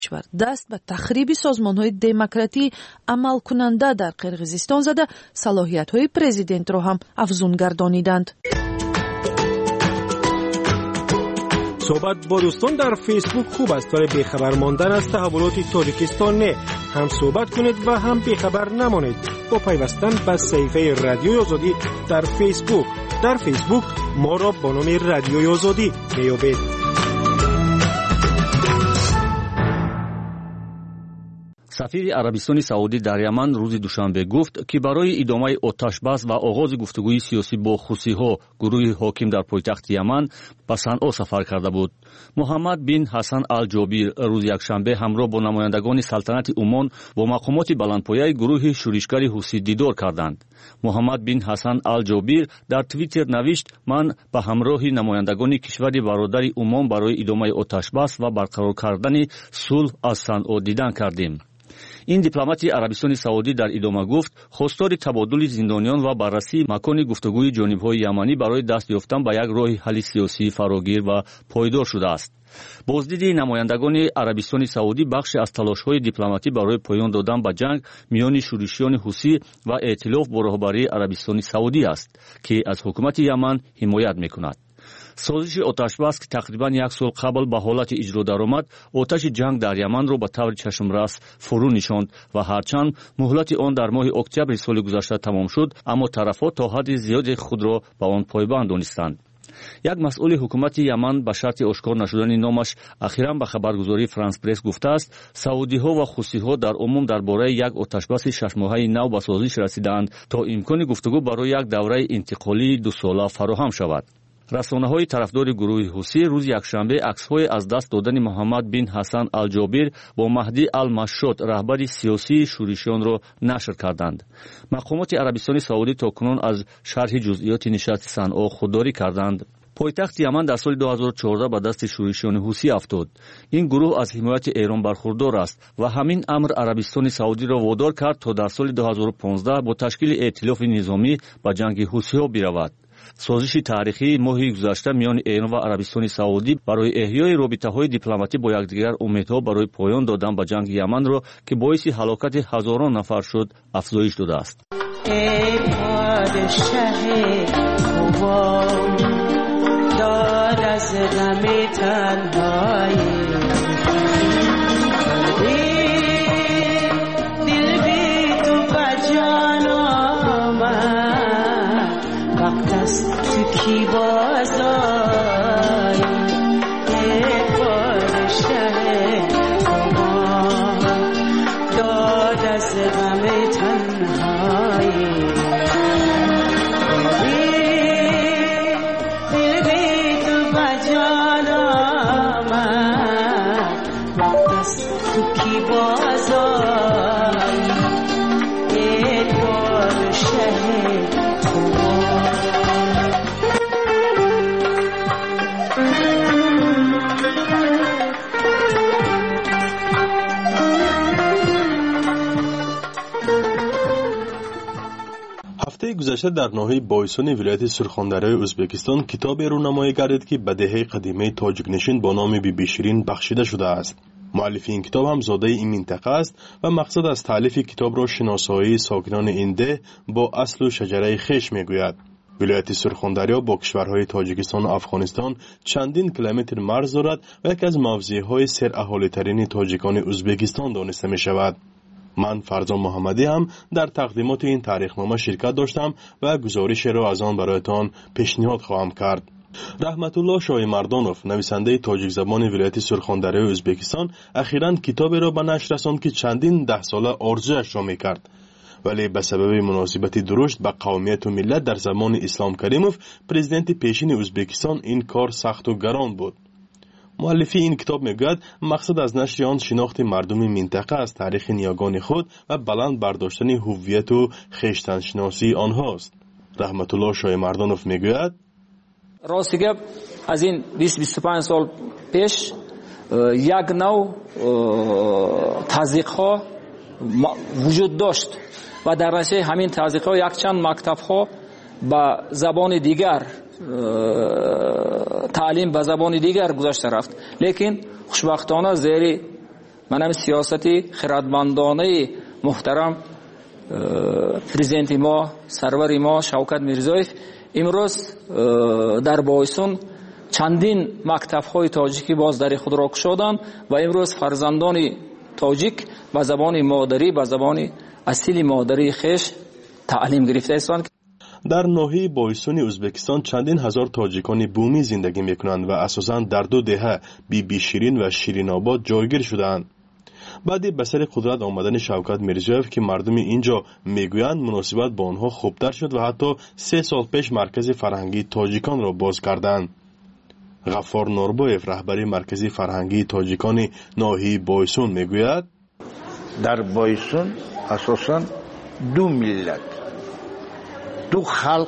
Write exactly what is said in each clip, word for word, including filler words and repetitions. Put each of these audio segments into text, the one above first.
کشور دست به تخریب سازمان‌های دموکراتی عمل کننده در قرقیزستان زده صلاحیت‌های پرزیدنت را هم افزون گردانیدند. صحبت با دوستان در فیسبوک خوب است ولی بیخبر ماندن از تحولات تاجیکستان نه. هم صحبت کنید و هم بیخبر نمانید با پیوستن به صفحه رادیوی آزادی در فیسبوک. در فیسبوک ما را با نام رادیوی آزادی میابید. سفیر عربستان سعودی در یمن روز دوشنبه گفت که برای ادامه آتش بس و آغاز گفتگوی سیاسی با حوثی‌ها گروه حاکم در پایتخت یمن به صنعا سفر کرده بود. محمد بن حسن الجابیر روز یکشنبه همراه با نمایندگان سلطنت عمان با مقامات بلندپایه گروه شورشگر حوثی دیدار کردند. محمد بن حسن الجابیر در توییتر نوشت: من به همراه نمایندگان کشور برادر عمان برای ادامه آتش بس و برقرار کردن صلح از صنعا دیدن کردیم. این دیپلمات عربستان سعودی در ادامه گفت خواستار تبادل زندانیان و بررسی مکان گفتگوی جانب‌های یمنی برای دست یافتن به یک راه حل سیاسی فراگیر و پایدار شده است. بازدید نمایندگان عربستان سعودی بخشی از تلاش‌های دیپلماتی برای پایان دادن به جنگ میان شورشیان حوثی و ائتلاف با رهبری عربستان سعودی است که از حکومت یمن حمایت می‌کند. سازش آتش بس که تقریبا یک سال قبل به حالت اجرا درآمد، آتش جنگ در یمن را به طور چشمرس فرو نشاند و هرچند مهلت آن در ماه اکتبر سال گذشته تمام شد، اما طرف‌ها تا حد زیاد خود را به آن پایبند دانستند. یک مسئول حکومت یمن به شرط آشکار نشدن نامش اخیراً به خبرگزاری فرانس پرس گفته است سعودی‌ها و حوثی‌ها در عموم درباره یک آتش بس شش ماهه نو به سازش رسیدند تا امکان گفتگو برای یک دوره انتقالی دو ساله فراهم شود. رسانه‌های طرفدار گروه حوثی روز یکشنبه عکس‌های از دست دادن محمد بن حسن الجابیر با مهدی المشهود رهبر سیاسی شورشیان را نشر کردند. مقامات عربستان سعودی تاکنون از شرح جزئیات نشست صنعا خودداری کردند. پایتخت یمن در سال دو هزار و چهارده به دست شورشیان حوثی افتاد. این گروه از حمایت ایران برخوردار است و همین امر عربستان سعودی را وادار کرد تا در سال دو هزار و پانزده با تشکیل ائتلاف نظامی به جنگ حوثی‌ها برود. سازش تاریخی ماه گذشته میان ایران و عربستان سعودی برای احیای رابطه‌های دیپلماتی با یکدیگر امیدها برای پایان دادن به جنگ یمن را که باعث هلاکت هزاران نفر شد افزایش داده است. ای پادشاه خوبان داد از غم تنهایی کی بازای یک پادشه کمان داد از غم تنهایی دل بی تو بجان آمد وقت از تو کی بازای یک پادشه هفته گذشته در ناحیه بایسون ولایت سرخاندریای ازبکستان کتابی رونمایی گردید که به دهه قدیمی تاجیک نشین با نام بی بی شیرین بخشیده شده است. مؤلف این کتاب هم زاده این منطقه است و مقصد از تالیف کتاب را شناسایی ساکنان این ده با اصل و شجره خویش میگوید. ولایت سرخاندریا با کشورهای تاجیکستان و افغانستان چندین کیلومتر مرز دارد و یکی از موضعهای سر اهالی ترین تاجیکان ازبکستان دانسته می شود. من فرزان محمدی هم در تقدیمات این تاریخنامه شرکت داشتم و گزارش را از آن برایتان پیشنهاد خواهم کرد. رحمت الله شاه مردانوف نویسنده تاجیک زبان ولایت سرخاندریای ازبکستان اخیراً کتابی را به نشر رساند که چندین ده ساله آرزویش را می‌کرد، ولی به سبب مناسبت درشت به قومیت و ملت در زمان اسلام کریموف پرزیدنت پیشین ازبکستان این کار سخت و گران بود. مؤلفی این کتاب میگوید مقصد از نشر آن شناخت مردم منطقه از تاریخ نیاگان خود و بلند برداشتن هویت و خویشتن‌شناسی آنهاست. رحمت الله شاه مردانوف میگوید راستی گپ از این بیست بیست و پنج سال پیش یک نوع تزریق ها وجود داشت و در نتیجه همین تزریق ها یک چند مکتب ها به زبان دیگر تعلیم به زبان دیگر گذاشته رفت، لیکن خوشبختانه زیر من هم سیاستی خردمندانه محترم پرزیدنت ما سرور ما شوکت میرزایف امروز در بایسون چندین مکتب‌های تاجیکی باز در خود را گشودند و امروز فرزندان تاجیک با زبان مادری با زبان اصیل مادری خویش تعلیم گرفته هستند. در ناحیه بایسون ازبکستان چندین هزار تاجیکان بومی زندگی میکنند و اساساً در دو دهه بی بی شیرین و شیرین آباد جایگیر شدند. بعد به سر قدرت آمدن شوکت میرزایف که مردم اینجا میگویند مناسبت با آنها خوبتر شد و حتی سه سال پیش مرکز فرهنگی تاجیکان را باز کردند. غفار نوربایف رهبر مرکز فرهنگی تاجیکان ناحیه بایسون میگوید در بایسون اساساً دو ملت دو خلق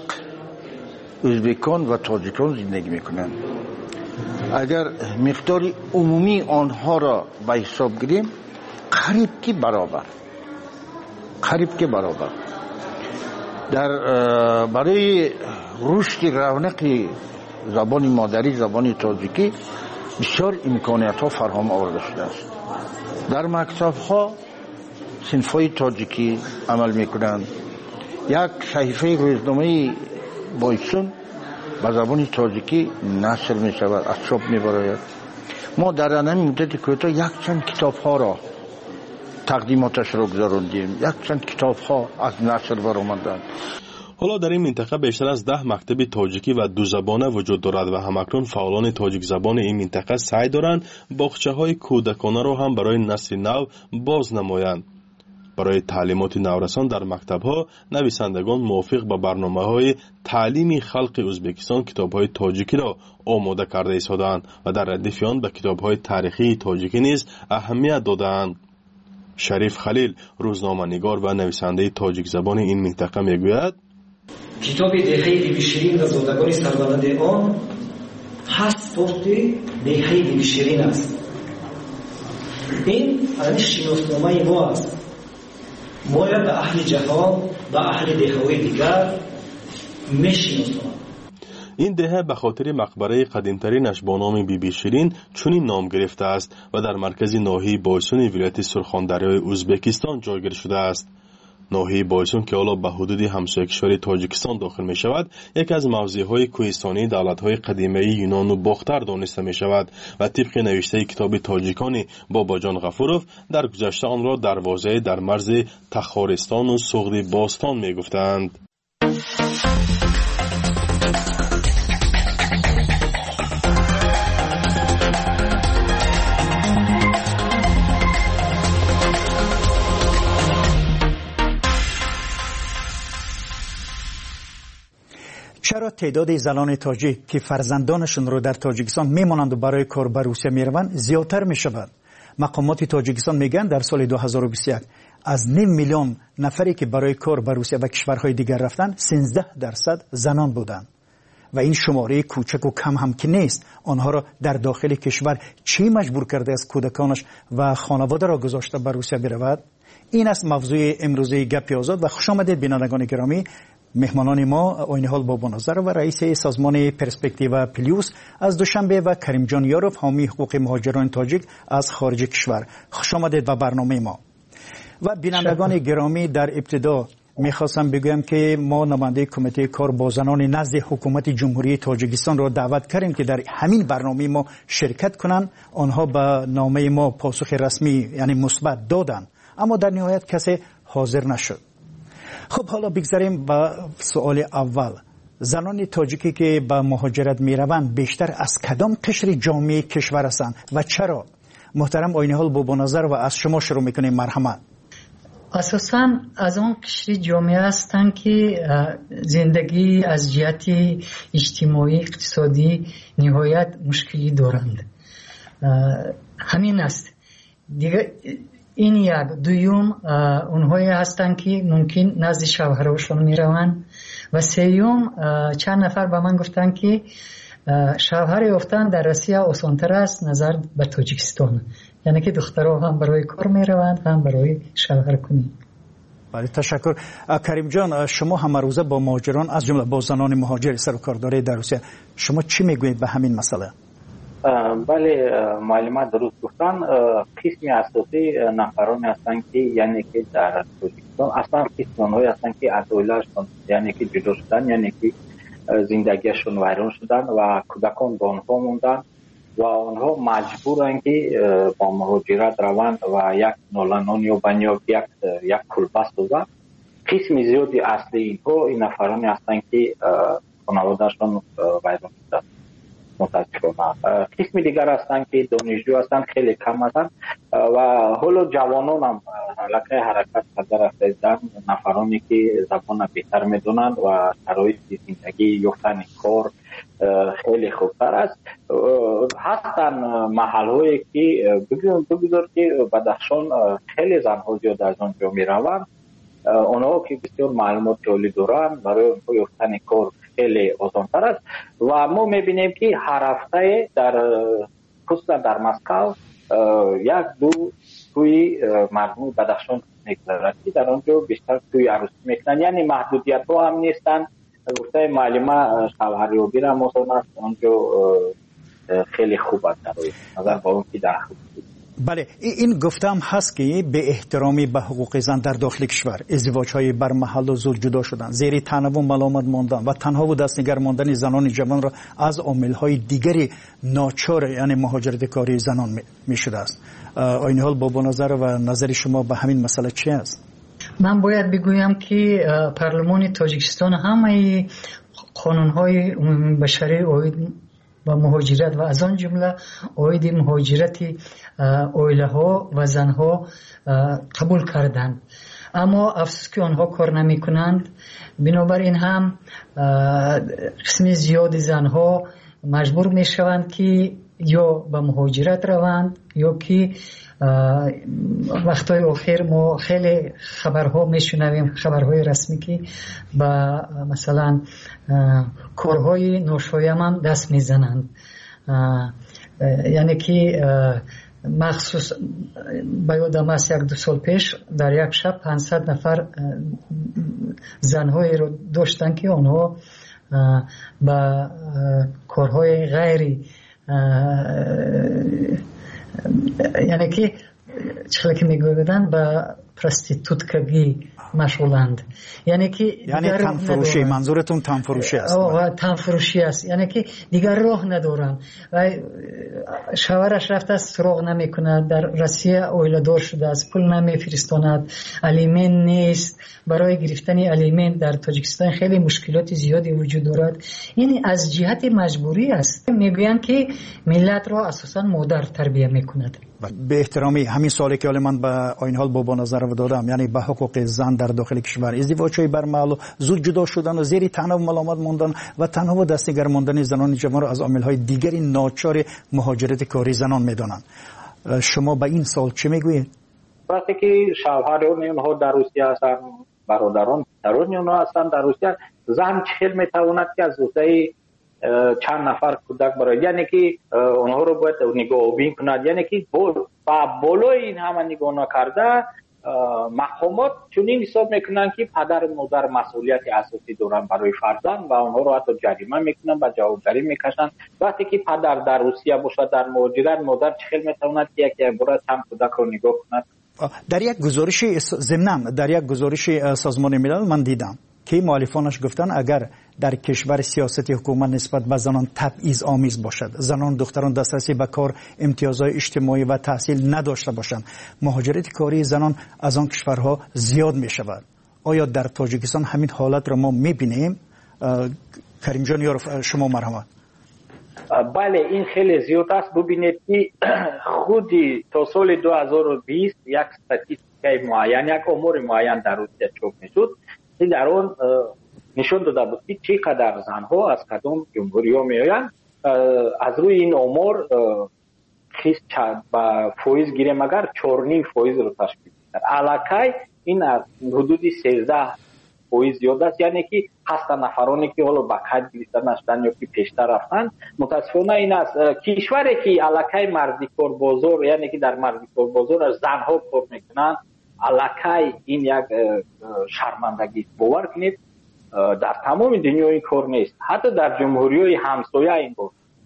ازبکان و تاجیکان زندگی میکنند. اگر مقدار عمومی آنها را به حساب گیریم قریب که برابر قریب که برابر در برای رشد رونق زبان مادری زبان تاجیکی بسیار امکانیت ها فراهم آورده شده است. در مکتب ها صنف های تاجیکی عمل میکنند. یک صحیفه روزنامه بایسون به زبان تاجیکی نشر می شود، از چاپ می براید. ما در همین مدت کوتاه یک چند کتاب ها را تقدیماتش را گذراندیم، یک چند کتاب ها از نشر برآمدند. حالا در این منطقه بیشتر از ده مکتب تاجیکی و دو زبانه وجود دارد و همکنون فعالان تاجیک زبان این منطقه سعی دارند باغچه های کودکانه را هم برای نسل نو باز نمایند. برای تعلیمات نورسان در مکتب‌ها نویسندگان موافق به برنامه‌های تعلیمی خلق ازبکستان کتاب‌های تاجیکی را آماده کرده ایستادند و در ردیف آن به کتاب‌های تاریخی تاجیکی نیز اهمیت دادند. شریف خلیل روزنامه‌نگار و نویسنده تاجیک زبان این منطقه میگوید کتاب دهه بی بی شیرین و زادگان سربلند آن پاسپورت دهه بی بی شیرین است. این از شناسنامه ما است. ما به اهل جهان و اهل دهه‌های دیگر میشناسند. این دهه به خاطر مقبره قدیمترینش با نام بی بی شیرین چنین نام گرفته است و در مرکز ناحیه بایسون ولایت سرخاندریای ازبکستان جایگیر شده است. ناحیه بایسون که حالا به حدود همسایه کشور تاجیکستان داخل می شود، یکی از موضعهای کوهستانی دولت‌های قدیمی یونان و باختر دانسته می شود و طبق نوشته کتاب تاجیکان باباجان غفوروف در گذشته آن را دروازه در مرز تخارستان و سغد باستان می گفتند. چرا تعداد زنان تاجیک که فرزندانشون رو در تاجیکستان میمانند و برای کار به روسیه میروند زیادتر میشود؟ مقامات تاجیکستان میگن در سال دو هزار و بیست و یک از نیم میلیون نفری که برای کار به روسیه و کشورهای دیگر رفتن سیزده درصد زنان بودند و این شماره کوچک و کم هم که نیست. آنها را در داخل کشور چی مجبور کرده از کودکانش و خانواده را گذاشته به روسیه برود؟ این است موضوع امروزه گپ آزاد و خوش آمدید بینندگان گرامی. مهمانان ما آینه حال بابا ناظر و رئیس سازمان پرسپکتیو پلیوس از دوشنبه و کریم جان یاروف حامی حقوق مهاجران تاجیک از خارج کشور. خوش آمدید به برنامه ما. و بینندگان گرامی در ابتدا میخواستم بگویم که ما نماینده کمیته کار با زنان نزد حکومت جمهوری تاجیکستان را دعوت کردیم که در همین برنامه ما شرکت کنند. آنها به نامه ما پاسخ رسمی یعنی مثبت دادند، اما در نهایت کسی حاضر نشد. خب حالا بگذاریم به سوال اول. زنان تاجیکی که به مهاجرت می روند بیشتر از کدام قشر جامعه کشور هستند و چرا؟ محترم آینه حال بابا ناظر و از شما شروع میکنیم. مرحمت. اساساً از اون قشر جامعه هستند که زندگی از جهت اجتماعی اقتصادی نهایت مشکلی دارند. همین است دیگه. این یک. دوم اونهایی هستند که ممکن نزد شوهرشون میروند و سوم چند نفر به من گفتن که شوهر یافتن در روسیه آسان‌تر است نظر به تاجیکستان، یعنی که دخترها هم برای کار میروند هم برای شوهر کنی. بله تشکر. کریم جان، شما هم روزه با مهاجران از جمله با زنان مهاجر سر و کار دارید در روسیه، شما چی میگویید به همین مسئله؟ بله معلومات درست گفتن. قسمی اساسی نفرانی هستند که یعنی که در تاجیکستان اصلا قسمانهایی هستند که از اویلاشون یعنی که جدا شدن، یعنی که زندگیشون ویران شدن و کودکان با آنها موندن و آنها مجبورن که با مهاجرت روند و یک نالانان یا بنیاب یک یک کلبه سازن. قسم زیادی اصلی اینها این نفرانی هستند که خانوادهشون ویران شدن. متاسفانه قسم دیگر هستند که دانشجو هستند، خیلی کم هستند و حالا جوانان هم علاقه حرکت کرده رفتن، نفرانی که زبان بهتر میدونن و شرایط زندگی یافتن کار خیلی خوبتر است. هستن محل هایی که بگذار که بدخشان خیلی زنها زیاد از آنجا می روند، اونها که بسیار معلومات جالب دارند برای اونها یافتن کار خیلی آسان‌تر است و ما می‌بینیم که هر هفته در خصوصا در مسکو یک دو توی مردم بدخشان می‌گذرد که در آنجا بیشتر توی عروسی میکنن، یعنی محدودیت‌ها هم نیستن. گفته معلمه شوهریابی را مسلم است آنجا خیلی خوب است در نظر با اون که در خوب. بله این گفتم هست که به احترامی به حقوق زن در داخل کشور ازدواج‌های بر محل و زود جدا شدن، زیر تنوع ملامت ماندن و تنها و دستنگر ماندن زنان جوان را از عامل‌های دیگری ناچار یعنی مهاجرت کاری زنان می‌شده است. این حال با نظر و نظر شما به همین مسئله چی است؟ من باید بگویم که پارلمان تاجیکستان همه قانون‌های عمومی بشری اوید و مهاجرت و از آن جمله اوید مهاجرت اویله ها و زن ها قبول کردند، اما افسوس که آنها کار نمی کنند. بنابراین هم قسم زیاد زن ها مجبور می شوند که یا به مهاجرت روند یا که وقتای آخر ما خیلی خبرها میشنویم، خبرهای رسمی که با مثلا کارهای ناشایم هم دست میزنند. یعنی که مخصوص به یادم است یک دو سال پیش در یک شب پانصد نفر زنهایی رو داشتن که آنها با کارهای غیری یعنی که چطور که میگویدن با پرستیتوتکگی مشغولند، یعنی که یعنی تنفروشی، منظورتون تنفروشی است؟ آه تنفروشی است، یعنی که دیگر راه ندارن و شوهرش رفته است سراغ نمی کند، در روسیه اویله دار شده است، پول نمی فرستاند، الیمن نیست. برای گرفتن الیمن در تاجیکستان خیلی مشکلات زیادی وجود دارد. یعنی از جهت مجبوری است. میگویند که ملت را اساسا مادر تربیت میکند. به احترامی همین سوالی که من به این حال با نظر دادم، یعنی به حقوق زن در داخل کشور، ازدواج‌های بر محل و زود جدا شدن و زیر تنوع ملامت ماندن و تنها و دستنگر ماندن زنان جوان را از عامل‌های دیگری ناچار مهاجرت کاری زنان می‌دانند. شما به این سوال چه میگویید؟ وقتی که شوهران اونها در روسیه هستند، برادران پدران اونها هستند در روسیه، زن چهل میتواند که از روسیه چند نفر کودک برای، یعنی که اونها رو باید نگاه بین کند، یعنی که با بالای این همه نگاه نکرده مقامات چنین حساب میکنن که پدر مادر مسئولیت اساسی دارن برای فرزند و اونها رو حتی جریمه میکنن و جوابداری میکشن. وقتی که پدر در روسیه باشد در مهاجرت، مادر چخیل میتواند که یک یک بار چند کودک رو نگاه کند. در یک گزارش ضمناً در یک گزارش سازمان ملل من دیدم که مؤلفانش گفتن اگر در کشور سیاست حکومت نسبت به زنان تبعیض آمیز باشد، زنان دختران دسترسی به کار، امتیازهای اجتماعی و تحصیل نداشته باشند، مهاجرت کاری زنان از آن کشورها زیاد می شود. آیا در تاجیکستان همین حالت را ما می بینیم؟ کریم جان یارف شما مرحمت. بله این خیلی زیاد است. ببینید که خودی تا سال دو هزار و بیست یک استاتیستیک معین، یک امور معین در روسیه چاپ میشد که در آن نشان داده بود که چقدر زنها از کدام جمهوری ها می آیند. از روی این امور خیست با فایز گیریم اگر چهار و نیم فایز رو تشکیل می‌دهد. علاقه این از حدود سیزده فایز زیاد است، یعنی که هستن نفرانی که حالا به قید گرفته نشدن یا که پیشتر رفتن. متاسفانه این است کشوری که علاقه مردی کار بازار، یعنی که در مردی کار بازار زنها کار میکنن، علاقه این یک شرمندگی. باور کنید در تمام دنیا این کار نیست، حتی در جمهوری های همسایه این بود.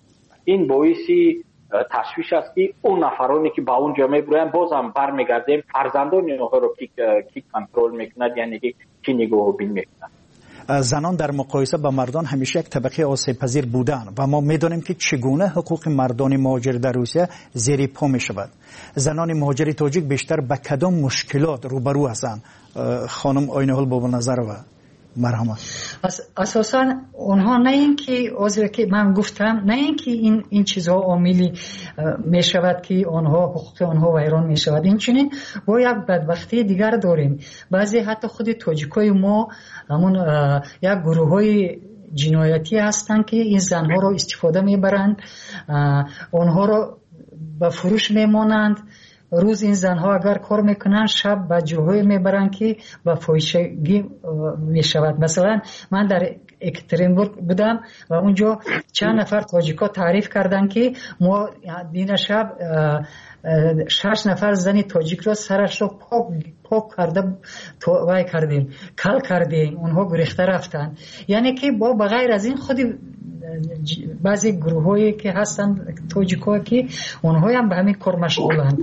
این باعثی تشویش است که اون نفرانی که با اونجا میبرن باز هم برمیگردیم فرزندان اونها رو کی کی کنترل میکند، یعنی که کی نگاه بین میکند. زنان در مقایسه با مردان همیشه یک طبقه آسیب پذیر بودند و ما میدانیم که چگونه حقوق مردان مهاجر در روسیه زیر پا می شود. زنان مهاجر تاجیک بیشتر به کدام مشکلات روبرو هستند؟ خانم آینه‌ال بابا نظر و مرحمت. اساسا اونها نه اینکه عذر که من گفتم نه اینکه این این چیزها عاملی می شود که آنها حقوق آنها ویران می شود، این چنین با یک بدبختی دیگر داریم. بعضی حتی خود تاجیکای ما همون یک گروه های جنایتی هستند که این زنها رو استفاده میبرند، آنها رو به فروش میمانند. روز این زنها اگر کار میکنن شب به جاهای میبرن که به فاحشگی میشود. مثلا من در اکترینبورگ بودم و اونجا چند نفر تاجیکا تعریف کردن که ما دین شب شش نفر زنی تاجیک را سرش را پاک پاک کرده وای کردیم کل کردیم، اونها گریخته رفتن. یعنی که با بغیر از این خودی بعضی گروه هایی که هستن تاجیکا که اونها هم به همین کار مشغولند.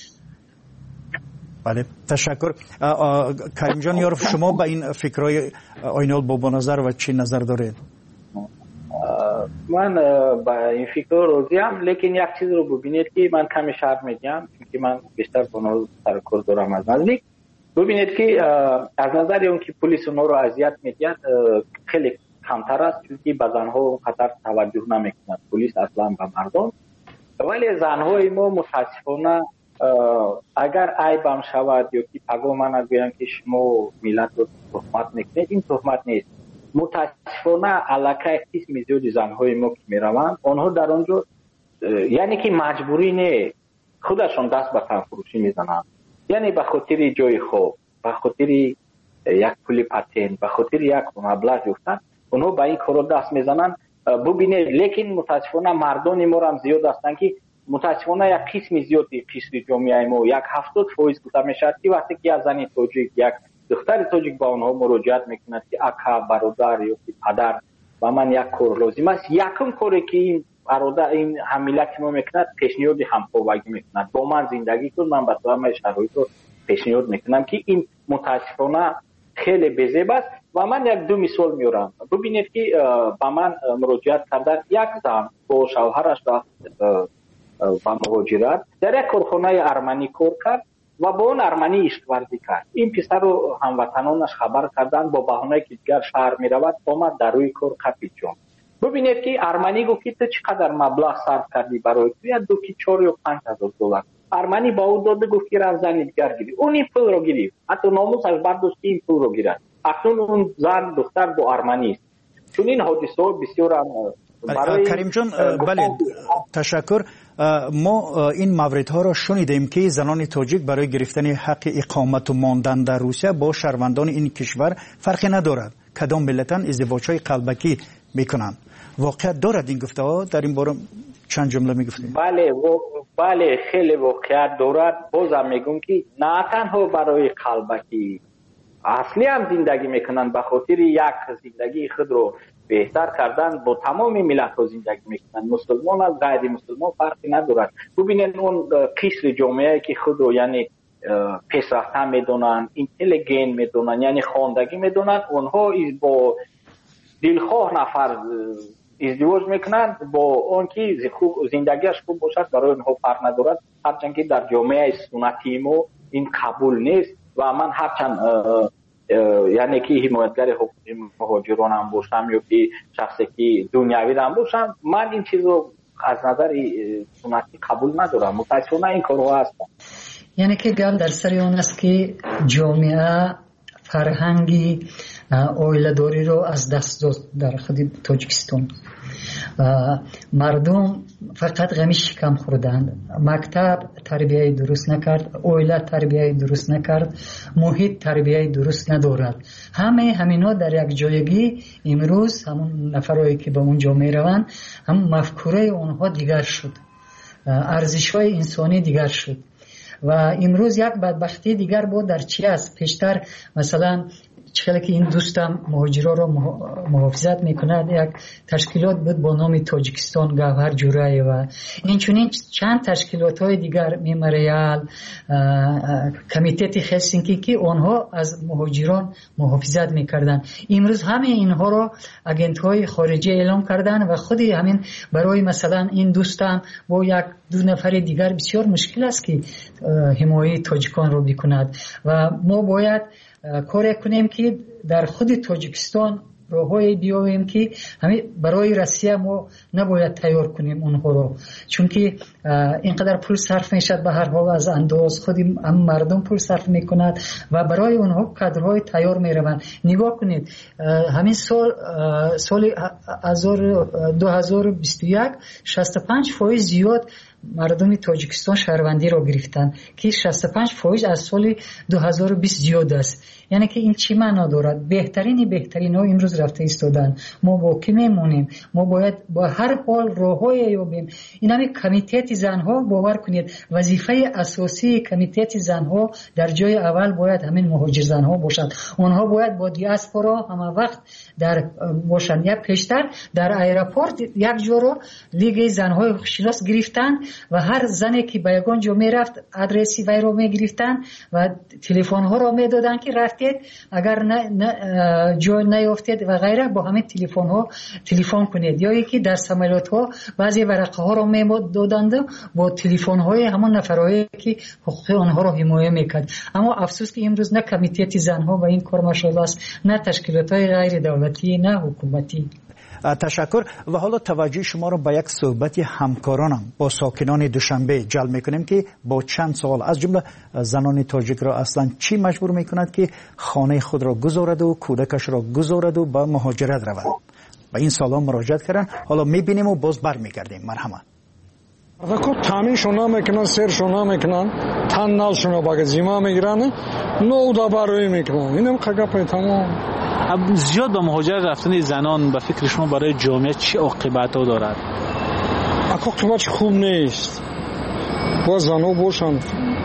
بله تشکر. کریم جان یارف، شما به این فکرهای آینه‌ال بابا نظر و چی نظر دارید؟ من با این فکر روزی هم، لیکن یک چیز رو ببینید که من کمی شرط میگم چون من بیشتر با سر کار دارم از نزدیک. ببینید که از نظر اون که پلیس اونها رو اذیت می‌کند خیلی کمتر است، چون که به زنها خطر توجه نمی‌کند پلیس اصلا به مردم. ولی زنهای ما متاسفانه اگر عیب هم شود یا که پیغام من بگیرن که شما ملت رو تهمت میکنید، این تهمت نیست. متاسفانه علاقه قسم زیادی زنهای ما که میروند آنها در آنجا یعنی که مجبوری نه، خودشون دست به تن فروشی میزنند، یعنی به خاطر جای خوب، به خاطر یک پول پتن، به خاطر یک مبلغ یافتن اونها به این کارا دست میزنند. ببینید لیکن متاسفانه مردان ما هم زیاد هستن که متاسفانه یک قسم زیادی قسم جامعه ما یک هفتاد فیصد گفته میشد که وقتی که از زن تاجیک یک دختر تاجیک با اونها مراجعت میکند که اکا برادر یا پدر و من یک کار لازم است، یکم کاری که این برادر این حمیلت ما میکند پیشنهاد همکاری میکند با من زندگی کن، من به تو همه شرایط رو پیشنهاد میکنم که این متاسفانه خیلی بزیب است. و من یک دو مثال میارم. ببینید که با من مراجعت کردن یک زن با شوهرش با مهاجرت در یک کارخانه ارمنی کار کرد و با اون ارمنی عشق ورزی کرد. این پسر رو هموطنانش خبر کردن، با بهانه که دیگر شهر میرود آمد در روی کار قپید جان. ببینید که ارمنی گفت که تو چقدر مبلغ صرف کردی برای تو؟ یا دو کی چهار یا پنج هزار دلار. ارمنی با او داده گفت که از زن دیگر گیری، اون این پول رو گیری، حتی ناموسش برداشت این پول رو گیرد. اکنون اون زن دختر با ارمنی است. چون این حادثه بسیار هم کریم جان بله تشکر. ما این موردها را شنیدیم که زنان تاجیک برای گرفتن حق اقامت و ماندن در روسیه با شهروندان این کشور فرقی ندارد، کدام ملتن ازدواج‌های قلبکی میکنند. واقعیت دارد این گفته ها؟ در این باره چند جمله میگفتیم. بله و... بله خیلی واقعیت دارد. بازم میگم که نه تنها برای قلبکی اصلی هم زندگی میکنن، به خاطر یک زندگی خود رو بهتر کردن با تمام ملت ها زندگی میکنن، مسلمان از غیر مسلمان فرقی ندارد. ببینید اون قشر جامعه که خود رو یعنی پیشرفته میدونن، اینتلیجنت میدونن، یعنی خواندگی میدونن، اونها با دلخواه نفر ازدواج میکنن با اون که زندگیش خوب باشد برای اونها فرق ندارد، هرچند که در جامعه سنتی ما این قبول نیست. و من هرچند یعنی که حمایتگر حقوق مهاجران هم باشم یا که شخصی که دنیوی هم باشم، من این چیز رو از نظر سنتی قبول ندارم. متاسفانه این کارها هستن. یعنی که گل در سر اون است که جامعه فرهنگی اویلداری رو از دست داد در خود تاجیکستان. مردم فقط غمی شکم خوردند، مکتب تربیه درست نکرد، اویله تربیه درست نکرد، محیط تربیه درست ندارد. همه همینا در یک جایگی امروز همون نفرایی که به اونجا می روند هم مفکوره اونها دیگر شد، ارزش‌های انسانی دیگر شد. و امروز یک بدبختی دیگر بود در چی است؟ پیشتر مثلا چقدر که این دوستم مهاجرا رو محافظت میکند، یک تشکیلات بود با نام تاجیکستان گوهر جورای و این چنین چند تشکیلات های دیگر میمریال کمیته هلسینکی که آنها از مهاجران محافظت میکردن. امروز همه اینها رو اجنت های خارجی اعلام کردن و خودی همین برای مثلا این دوستم با یک دو نفر دیگر بسیار مشکل است که حمایت تاجیکان رو بکند و ما باید کار کنیم که در خود تاجیکستان راههای بیاویم که همین برای روسیه ما نباید تیار کنیم اونها رو، چون که اینقدر پول صرف میشد به هر حال از انداز خود هم مردم پول صرف میکند و برای اونها کادرهای تیار میروند. نگاه کنید همین سال سال دو هزار و بیست و یک شصت و پنج فایز زیاد مردم تاجیکستان شهروندی را گرفتن که شصت و پنج فایز از سال دو هزار و بیست زیاد است. یعنی که این چی معنا دارد؟ بهترین بهترین ها امروز رفته ایستادن. ما با کی میمونیم؟ ما باید با هر حال راههای یابیم. این همین کمیته زنها باور کنید وظیفه اساسی کمیته زنها در جای اول باید همین مهاجر زنها باشند. اونها باید با دیاسپورا همه وقت در باشند. یا پیشتر در ایرپورت یک جا رو لیگ زنهای شناس گرفتن و هر زنی که به یگان جا میرفت ادرسی وی رو میگرفتن و تلفن ها رو میدادن که رفتید اگر نه, نه جا نیافتید و غیره با همین تلفن ها تلفن کنید. یا یکی در سمالات ها بعضی ورقه ها رو میدادند با تلفن های همون نفرایی که حقوق آنها رو حمایت میکرد. اما افسوس که امروز نه کمیته زنها و این کار ماشاءالله است، نه تشکیلات های غیر دولتی، نه حکومتی. تشکر. و حالا توجه شما رو به یک صحبت همکارانم با ساکنان دوشنبه جلب میکنیم که با چند سوال از جمله زنان تاجیک را اصلا چی مجبور میکند که خانه خود را گذارد و کودکش را گذارد و به مهاجرت رود. به این سوال مراجعت کردن. حالا میبینیم و باز برمیگردیم. مرحمت. وقتی تامین شونا میکنن، سر شونا میکنن، تن نال شونا باگ زیما میگیرن، نو دباروی میکنن. اینم خگاپه تمام. زیاد به مهاجرت رفتن زنان به فکر شما برای جامعه چه عاقبت‌ها دارد؟ عاقبت خوب نیست. با زنها باشند،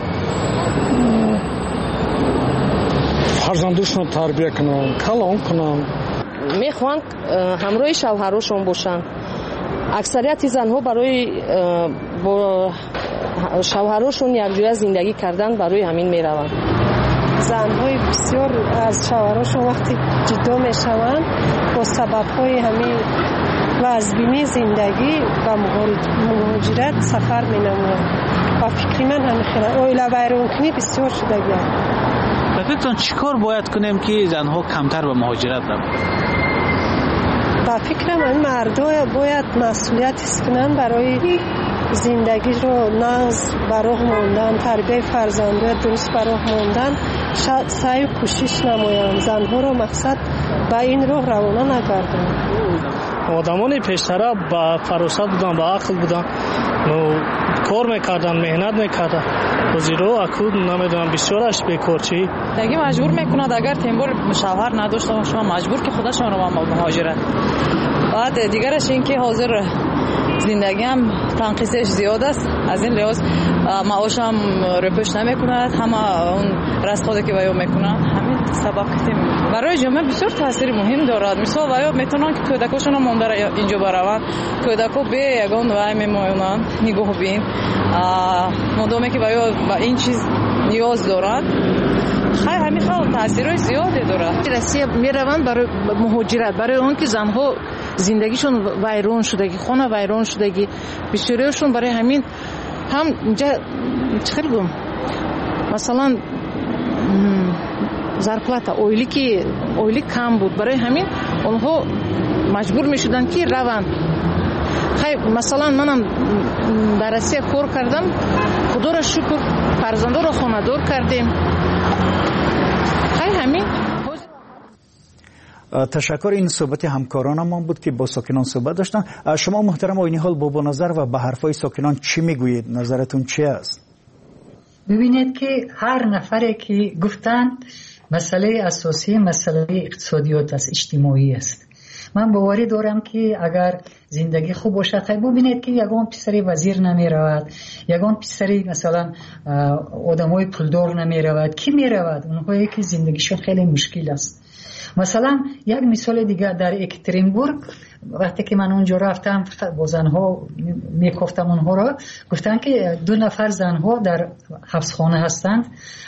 فرزندشون تربیت کنن، کلام کنن. میخوان همراه شوهرشون باشن. اکثریت زنها برای با شوهرشون یک جوری زندگی کردن برای همین میروند. زنهای بسیار از شوهرشون وقتی جدا میشوند با سببهای همین وضعیت زندگی و مهاجرت سفر مینموند و فکری من همین خیلی اویلا ویرون کنی بسیار شده گرد. به فکرتان چیکار باید کنیم که زنها کمتر به مهاجرت روند؟ به فکرم این مردها باید مسئولیت اسکنن برای زندگی رو نغز براه موندن، تربیه فرزندان درست براه موندن، سعی و کوشش نمایند. زنها رو مقصد به این راه روانه نگردن. آدمان پیشتر با فراست بودن، با عقل بودن، کار میکردن، مهنت میکردن. وزیرو اکود نمیدونم بسیارش بیکار چی دیگه مجبور میکند اگر تیمبر شوهر نداشته باشه مجبور که خودشون رو مهاجرت. بعد دیگرش این که حاضر زندگی هم تنقیصش زیاد است، از این لحاظ معاش هم رپش نمی کند، همه اون رسخاده که ویو میکنن همین سبب کتیم برای جامعه بسیار تاثیر مهم دارد. مثلا ویو میتونن که کودکاشون هم مونده اینجا بروند، کودکا به یگان وای میمونن نگاه بین مادامی که ویو با این چیز نیاز دارن خیلی همین خیلی تاثیرهای زیادی دارد. روسیه میروند برای مهاجرت، برای اون که زنها زندگیشون ویران شدگی، خانه ویران شدگی، بسیاریشون برای همین هم اینجا چخیل گم مثلا زرپلات اویلی که اویلی کم بود، برای همین اونها مجبور میشدن که روند. خیلی مثلا منم در روسیه کار کردم، خدا را شکر فرزنده را خانه دار کردیم. خیلی همین. تشکر. این صحبت همکاران ما بود که با ساکنان صحبت داشتن. شما محترم آینی حال با نظر و به حرفای ساکنان چی میگویید؟ نظرتون چی است؟ ببینید که هر نفری که گفتن مسئله اساسی مسئله اقتصادیات است، اجتماعی است. من باوری دارم که اگر زندگی خوب باشه، خیلی ببینید که یگان پسری وزیر نمی رود، یگان پسری مثلا آدمای پولدار نمی رود. کی می رود؟ اونهایی که زندگیشون خیلی مشکل است. مثلا یک مثال دیگه در اکترینبورگ وقتی که من اونجا رفتم با زنها میگفتم اونها را، گفتن که دو نفر زنها در حبسخانه هستند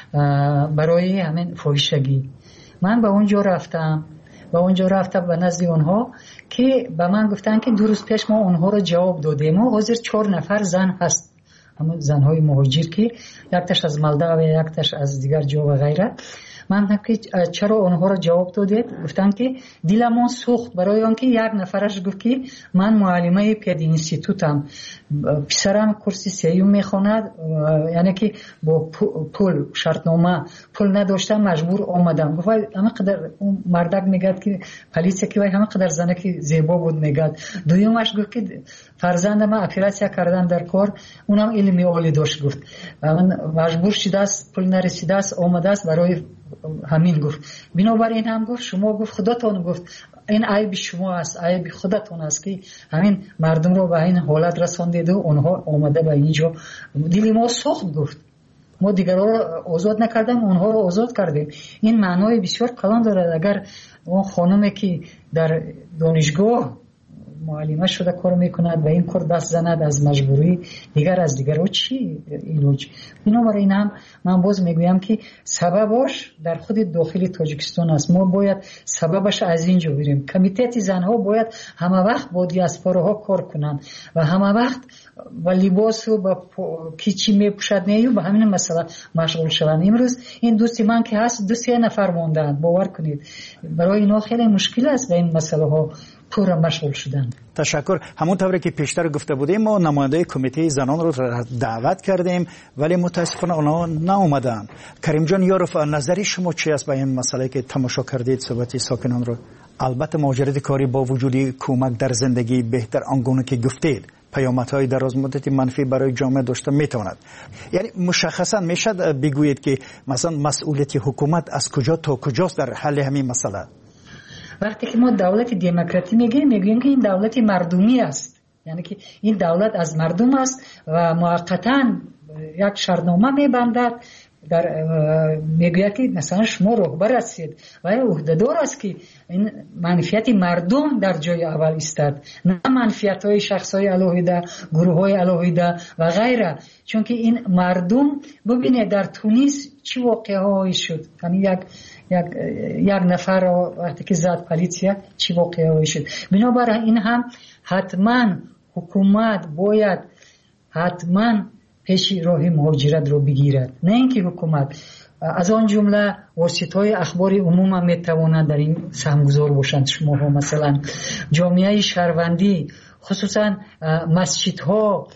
برای همین فاحشگی. من به اونجا رفتم با اونجا رفتم به نزد اونها که به من گفتن که دو روز پیش ما اونها رو جواب دادیم و حاضر چهار نفر زن هست، همون زنهای مهاجر که یکتاش از مالداو، یکتاش از دیگر جا و غیره. من گفتم که چرا اونها رو جواب دادید؟ گفتن که دلمون سوخت برای آنکه یک نفرش گفت که من معلمه پید اینستیتوتم، پسرم کرسی سیوم میخواند، یعنی که با پول شرطنامه پول نداشتم مجبور آمدم. گفت همه قدر اون مردک میگد که پلیس که همه قدر زنه که زیبا بود میگد. دویمش گفت که فرزندم اپراسیا کردن در کار، اونم علمی عالی داشت. گفت من مجبور شده است، پول نرسیده است آمده است برای همین. گفت بنابراین هم گفت شما گفت خودتون گفت این عیب شما است، عیب خودتون است که همین مردم رو به این حالت رساندید و اونها آمده به اینجا. دل ما سوخت. گفت ما دیگر رو آزاد نکردیم، اونها رو آزاد کردیم. این معنای بسیار کلان دارد. اگر اون خانمی که در دانشگاه معلمه شده کار میکند و این کار دست زند از مجبوری، دیگر از دیگر او چی ایلوج؟ بنابراین هم من باز میگویم که سببش در خود داخل تاجیکستان است. ما باید سببش از اینجا بریم. کمیته زنها باید همه وقت با دیاسپوراها کار کنند و همه وقت و لباس و با کیچی میپوشد نیو به همین مسئله مشغول شوند. امروز این دوستی من که هست دو سه نفر موندند، باور کنید برای اینا خیلی مشکل است به این مسئله ها پورا مشغول شدن. تشکر. همونطوری که پیشتر گفته بودیم ما نماینده کمیته زنان رو دعوت کردیم ولی متاسفانه اونا ناآمدن. کریم جان یاروف، نظری شما چی است به این مسئله که تماشا کردید صحبت ساکنان رو؟ البته مهاجرت کاری با وجود کمک در زندگی بهتر آنگونه که گفتید پیامدهای دراز مدتی منفی برای جامعه داشته میتواند. یعنی مشخصا میشد بگویید که مثلا مسئولیت حکومت از کجا تا کجاست در حل همین مسئله؟ وقتی که ما دولت دموکراتی میگیم میگیم که این دولت مردمی است، یعنی که این دولت از مردم است و موقتا یک شرطنامه میبندد در میگوید که مثلا شما رهبر هستید و عهدهدار است که این منفعت مردم در جای اول ایستد، نه منفعت های شخص های علاهیده، گروه های علاهیده و غیره. چون که این مردم ببینید در تونس چی واقعه هایی شد، یعنی یک یک یک نفر وقتی که زد پلیسیا چی واقعه هایی شد. بنابراین این هم حتما حکومت باید حتما پیش راه مهاجرت رو بگیرد، نه اینکه حکومت از آن جمله واسطه‌های اخبار عموم هم میتوانند در این سهمگذار باشند. شما ها مثلا جامعه شهروندی، خصوصا مسجدها،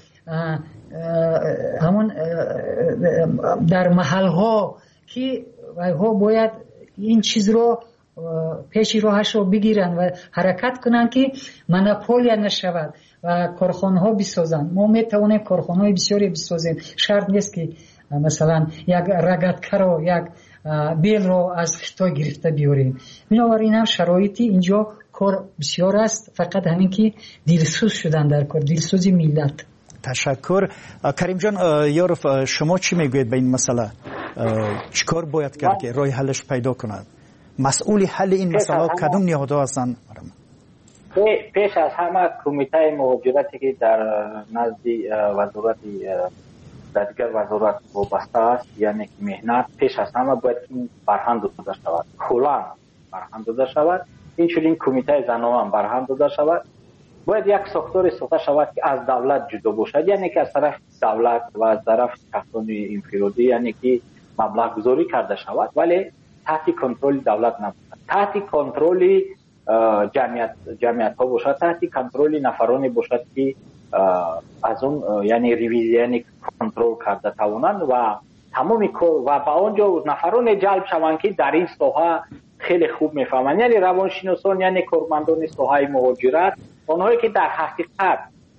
همون در محلها که ها باید این چیز رو پیش راهش رو بگیرن و حرکت کنن که مونوپولیا نشود و کارخانه ها بسازن. ما میتوانیم کارخانه های بسیاری بسازیم، شرط نیست که مثلا یک رگتکر و یک بیل رو از خطای گرفته بیاریم. بنابراین هم شرایطی اینجا کار بسیار است، فقط همین که دلسوز شدن در کار، دلسوزی ملت. تشکر. کریم جان یاروف، شما چی میگوید به این مسئله؟ چیکار باید کرد که راه حلش پیدا کند؟ مسئول حل این مسئله کدوم نهادها هستند؟ پیش از همه کمیته مهاجرتی که در نزد وزارت در دیگر وزارت وابسته است، یعنی که مهنت، پیش از همه باید این برهم داده شود، کلا برهم داده شود. این چنین کمیته زنان هم برهم داده شود. باید یک ساختار ساخته شود که از دولت جدا باشد، یعنی که از طرف دولت و از طرف شخصان انفرادی، یعنی که مبلغ گذاری کرده شود ولی تحت کنترل دولت نباشد، تحت کنترل جمعیت جمعیت ها باشد، تحت کنترل نفرانی باشد که از اون یعنی ریویزیون کنترل کرده توانند و تمام کار و با اونجا نفران جلب شوند که در این ساحه خیلی خوب میفهمند، یعنی روانشناسان، یعنی کارمندان ساحه مهاجرت، اونهایی که در حقیقت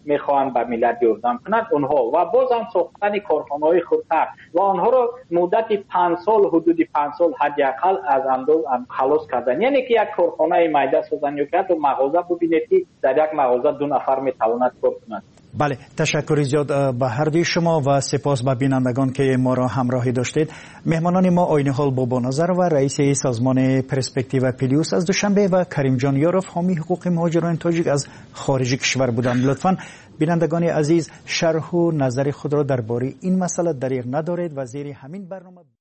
میخواهند به ملت یردم کنند اونها و باز هم ساختن کارخانه‌های خودتر و آنها رو مدت پنج سال حدود پنج سال حداقل از اندوز خلاص کردن. یعنی که یک کارخانه میده سازن یا که مغازه ببینید که در یک مغازه دو نفر میتواند کار کنند. بله، تشکر زیاد به هر دوی شما و سپاس به بینندگان که ما را همراهی داشتید. مهمانان ما آینه حال بابا نظر و رئیس سازمان پرسپکتیو پلیوس از دوشنبه و کریم جان یاروف حامی حقوق مهاجران تاجیک از خارج کشور بودند. لطفاً بینندگان عزیز شرح و نظر خود را درباره این مسئله دریغ ندارید و زیر همین برنامه